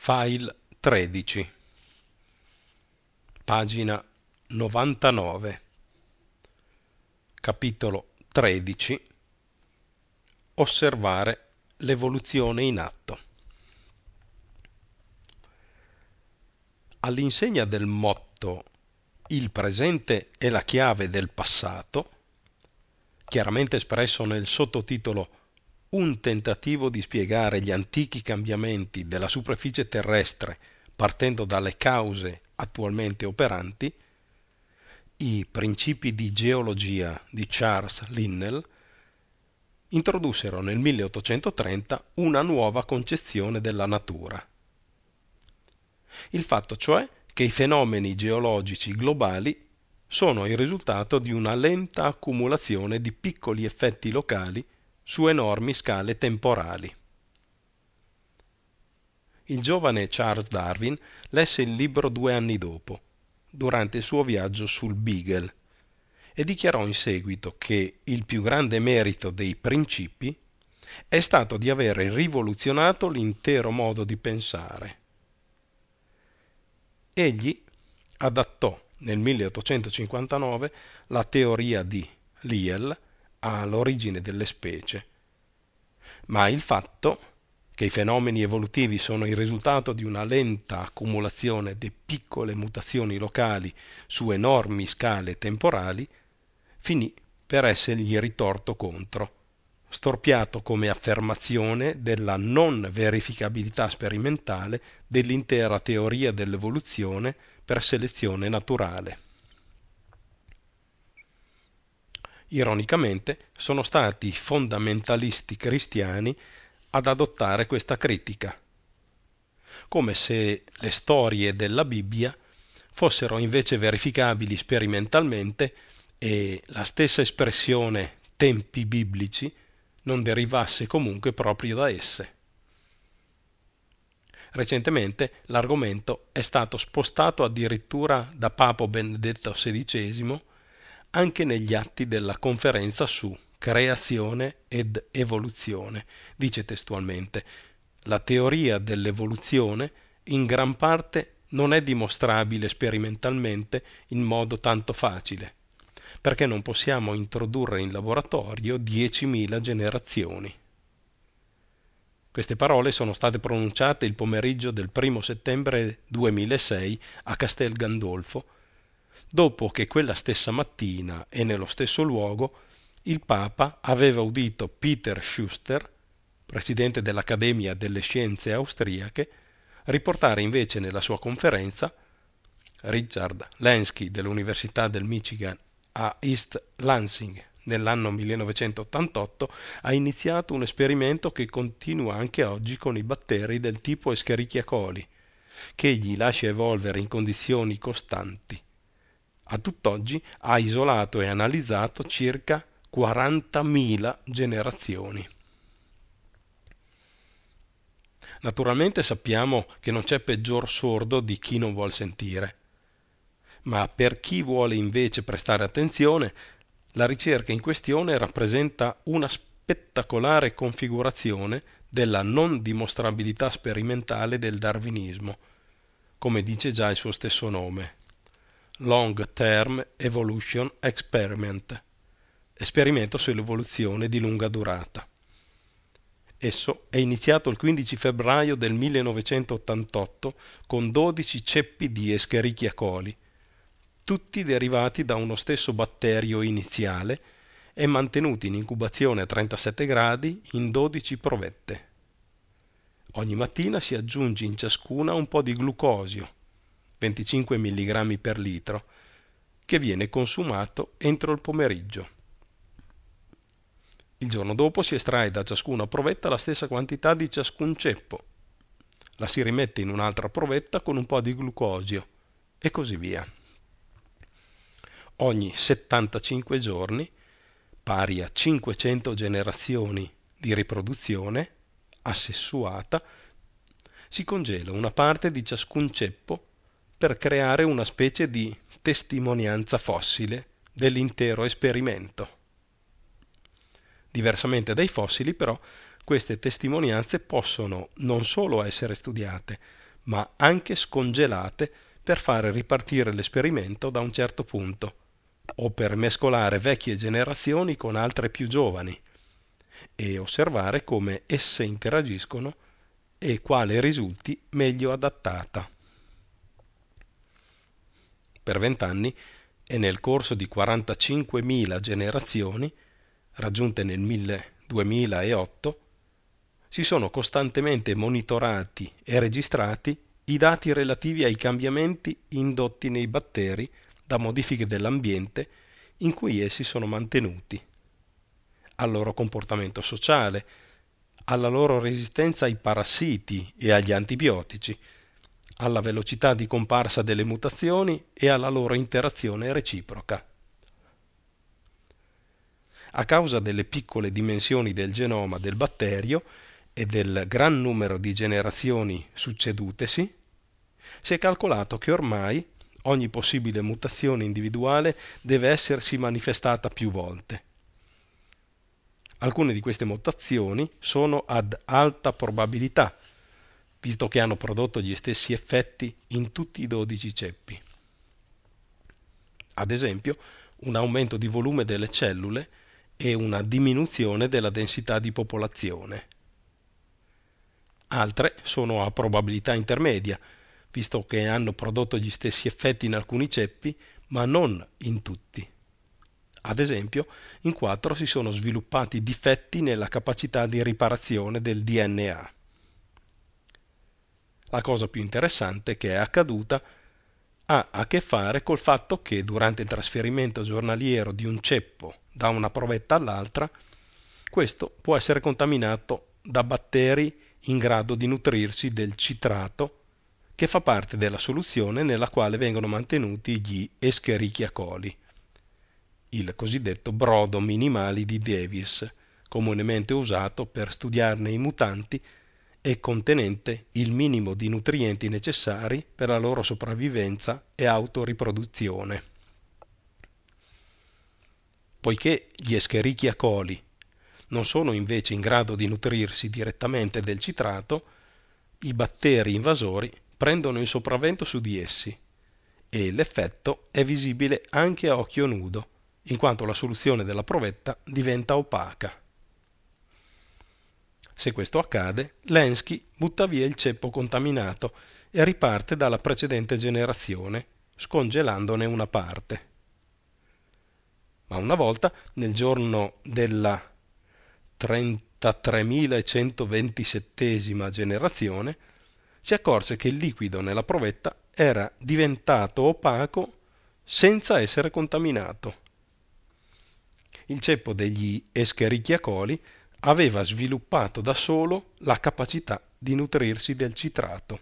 File 13, pagina 99, capitolo 13. Osservare l'evoluzione in atto. All'insegna del motto "Il presente è la chiave del passato", chiaramente espresso nel sottotitolo "Un tentativo di spiegare gli antichi cambiamenti della superficie terrestre partendo dalle cause attualmente operanti", i principi di geologia di Charles Lyell introdussero nel 1830 una nuova concezione della natura. Il fatto cioè che i fenomeni geologici globali sono il risultato di una lenta accumulazione di piccoli effetti locali su enormi scale temporali. Il giovane Charles Darwin lesse il libro 2 anni dopo, durante il suo viaggio sul Beagle, e dichiarò in seguito che il più grande merito dei principi è stato di avere rivoluzionato l'intero modo di pensare. Egli adattò nel 1859 la teoria di Lyell all'origine delle specie, ma il fatto che i fenomeni evolutivi sono il risultato di una lenta accumulazione di piccole mutazioni locali su enormi scale temporali finì per essergli ritorto contro, storpiato come affermazione della non verificabilità sperimentale dell'intera teoria dell'evoluzione per selezione naturale. Ironicamente, sono stati i fondamentalisti cristiani ad adottare questa critica, come se le storie della Bibbia fossero invece verificabili sperimentalmente e la stessa espressione tempi biblici non derivasse comunque proprio da esse. Recentemente l'argomento è stato spostato addirittura da Papa Benedetto XVI anche negli atti della conferenza su creazione ed evoluzione. Dice testualmente: la teoria dell'evoluzione in gran parte non è dimostrabile sperimentalmente in modo tanto facile, perché non possiamo introdurre in laboratorio 10.000 generazioni. Queste parole sono state pronunciate il pomeriggio del 1° settembre 2006 a Castel Gandolfo, dopo che quella stessa mattina e nello stesso luogo il Papa aveva udito Peter Schuster, presidente dell'Accademia delle Scienze austriache, riportare invece nella sua conferenza Richard Lenski dell'Università del Michigan a East Lansing nell'anno 1988 ha iniziato un esperimento che continua anche oggi con i batteri del tipo Escherichia coli, che egli lascia evolvere in condizioni costanti. A tutt'oggi ha isolato e analizzato circa 40.000 generazioni. Naturalmente sappiamo che non c'è peggior sordo di chi non vuol sentire, ma per chi vuole invece prestare attenzione, la ricerca in questione rappresenta una spettacolare configurazione della non dimostrabilità sperimentale del darwinismo, come dice già il suo stesso nome. Long Term Evolution Experiment, esperimento sull'evoluzione di lunga durata. Esso è iniziato il 15 febbraio del 1988 con 12 ceppi di Escherichia coli, tutti derivati da uno stesso batterio iniziale e mantenuti in incubazione a 37 gradi in 12 provette. Ogni mattina si aggiunge in ciascuna un po' di glucosio, 25 mg per litro, che viene consumato entro il pomeriggio. Il giorno dopo si estrae da ciascuna provetta la stessa quantità di ciascun ceppo, la si rimette in un'altra provetta con un po' di glucosio e così via. Ogni 75 giorni, pari a 500 generazioni di riproduzione assessuata, si congela una parte di ciascun ceppo per creare una specie di testimonianza fossile dell'intero esperimento. Diversamente dai fossili, però, queste testimonianze possono non solo essere studiate, ma anche scongelate per fare ripartire l'esperimento da un certo punto, o per mescolare vecchie generazioni con altre più giovani, e osservare come esse interagiscono e quale risulti meglio adattata. Per 20 anni e nel corso di 45.000 generazioni, raggiunte nel 2008, si sono costantemente monitorati e registrati i dati relativi ai cambiamenti indotti nei batteri da modifiche dell'ambiente in cui essi sono mantenuti, al loro comportamento sociale, alla loro resistenza ai parassiti e agli antibiotici, alla velocità di comparsa delle mutazioni e alla loro interazione reciproca. A causa delle piccole dimensioni del genoma del batterio e del gran numero di generazioni succedutesi, si è calcolato che ormai ogni possibile mutazione individuale deve essersi manifestata più volte. Alcune di queste mutazioni sono ad alta probabilità, visto che hanno prodotto gli stessi effetti in tutti i 12 ceppi. Ad esempio, un aumento di volume delle cellule e una diminuzione della densità di popolazione. Altre sono a probabilità intermedia, visto che hanno prodotto gli stessi effetti in alcuni ceppi, ma non in tutti. Ad esempio, in 4 si sono sviluppati difetti nella capacità di riparazione del DNA. La cosa più interessante che è accaduta ha a che fare col fatto che durante il trasferimento giornaliero di un ceppo da una provetta all'altra, questo può essere contaminato da batteri in grado di nutrirsi del citrato che fa parte della soluzione nella quale vengono mantenuti gli Escherichia coli, il cosiddetto brodo minimali di Davis, comunemente usato per studiarne i mutanti e contenente il minimo di nutrienti necessari per la loro sopravvivenza e autoriproduzione. Poiché gli Escherichia coli non sono invece in grado di nutrirsi direttamente del citrato, i batteri invasori prendono il sopravvento su di essi e l'effetto è visibile anche a occhio nudo, in quanto la soluzione della provetta diventa opaca. Se questo accade, Lenski butta via il ceppo contaminato e riparte dalla precedente generazione, scongelandone una parte. Ma una volta, nel giorno della 33.127esima generazione, si accorse che il liquido nella provetta era diventato opaco senza essere contaminato. Il ceppo degli Escherichia coli aveva sviluppato da solo la capacità di nutrirsi del citrato.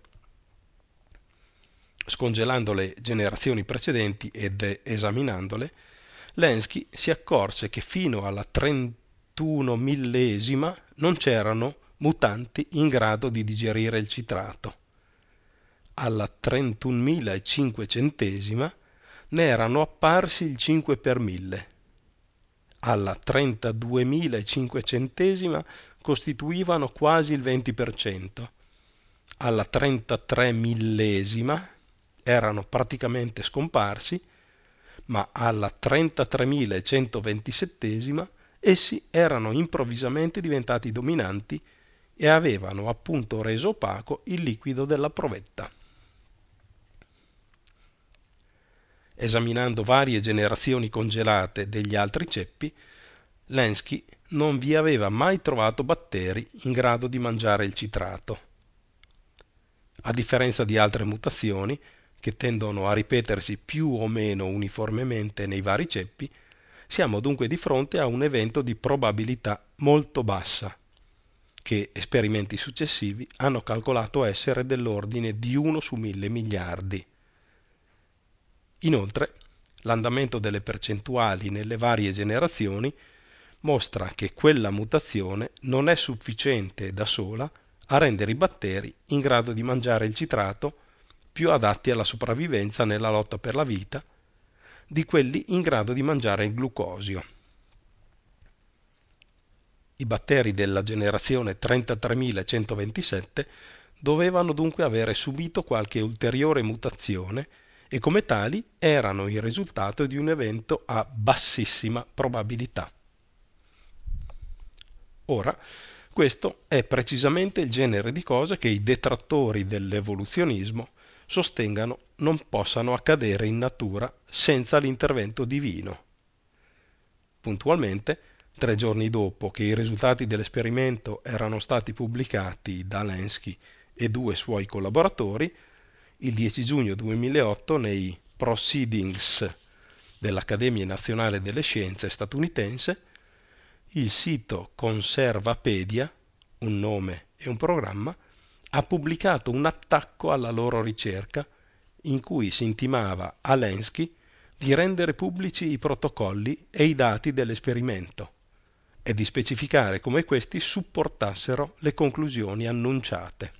Scongelando le generazioni precedenti ed esaminandole, Lenski si accorse che fino alla 31.000esima non c'erano mutanti in grado di digerire il citrato. Alla 31.500esima ne erano apparsi il 5 per 1000. Alla 32.500esima costituivano quasi il 20%. Alla 33.000esima erano praticamente scomparsi, ma alla 33.127esima essi erano improvvisamente diventati dominanti e avevano appunto reso opaco il liquido della provetta. Esaminando varie generazioni congelate degli altri ceppi, Lenski non vi aveva mai trovato batteri in grado di mangiare il citrato. A differenza di altre mutazioni, che tendono a ripetersi più o meno uniformemente nei vari ceppi, siamo dunque di fronte a un evento di probabilità molto bassa, che esperimenti successivi hanno calcolato essere dell'ordine di 1 su 1000 miliardi. Inoltre, l'andamento delle percentuali nelle varie generazioni mostra che quella mutazione non è sufficiente da sola a rendere i batteri in grado di mangiare il citrato più adatti alla sopravvivenza nella lotta per la vita di quelli in grado di mangiare il glucosio. I batteri della generazione 33.127 dovevano dunque avere subito qualche ulteriore mutazione e come tali erano il risultato di un evento a bassissima probabilità. Ora, questo è precisamente il genere di cose che i detrattori dell'evoluzionismo sostengano non possano accadere in natura senza l'intervento divino. Puntualmente, 3 giorni dopo che i risultati dell'esperimento erano stati pubblicati da Lenski e 2 suoi collaboratori, il 10 giugno 2008 nei Proceedings dell'Accademia Nazionale delle Scienze statunitense, il sito Conservapedia, un nome e un programma, ha pubblicato un attacco alla loro ricerca in cui si intimava a Lenski di rendere pubblici i protocolli e i dati dell'esperimento e di specificare come questi supportassero le conclusioni annunciate.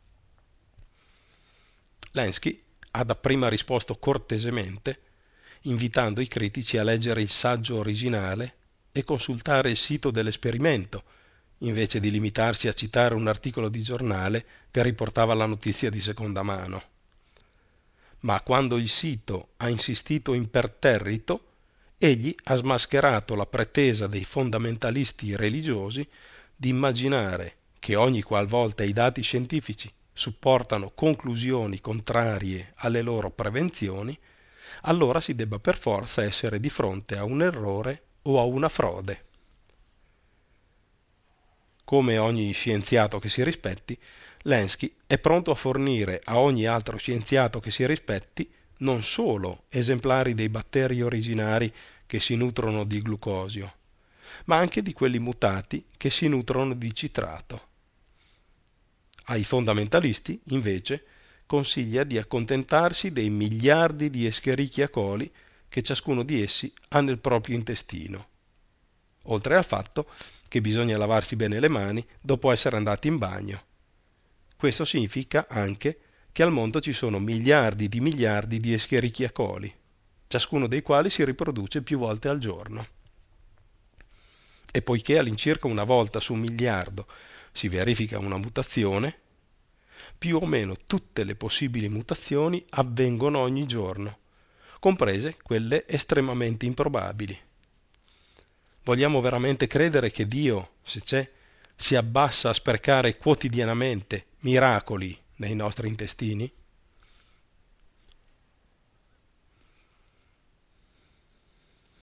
Lenski ha dapprima risposto cortesemente, invitando i critici a leggere il saggio originale e consultare il sito dell'esperimento, invece di limitarsi a citare un articolo di giornale che riportava la notizia di seconda mano. Ma quando il sito ha insistito imperterrito, egli ha smascherato la pretesa dei fondamentalisti religiosi di immaginare che ogni qualvolta i dati scientifici supportano conclusioni contrarie alle loro prevenzioni, allora si debba per forza essere di fronte a un errore o a una frode. Come ogni scienziato che si rispetti, Lenski è pronto a fornire a ogni altro scienziato che si rispetti non solo esemplari dei batteri originari che si nutrono di glucosio, ma anche di quelli mutati che si nutrono di citrato. Ai fondamentalisti, invece, consiglia di accontentarsi dei miliardi di Escherichia coli che ciascuno di essi ha nel proprio intestino, oltre al fatto che bisogna lavarsi bene le mani dopo essere andati in bagno. Questo significa anche che al mondo ci sono miliardi di Escherichia coli, ciascuno dei quali si riproduce più volte al giorno. E poiché all'incirca una volta su 1 miliardo si verifica una mutazione, più o meno tutte le possibili mutazioni avvengono ogni giorno, comprese quelle estremamente improbabili. Vogliamo veramente credere che Dio, se c'è, si abbassa a sprecare quotidianamente miracoli nei nostri intestini?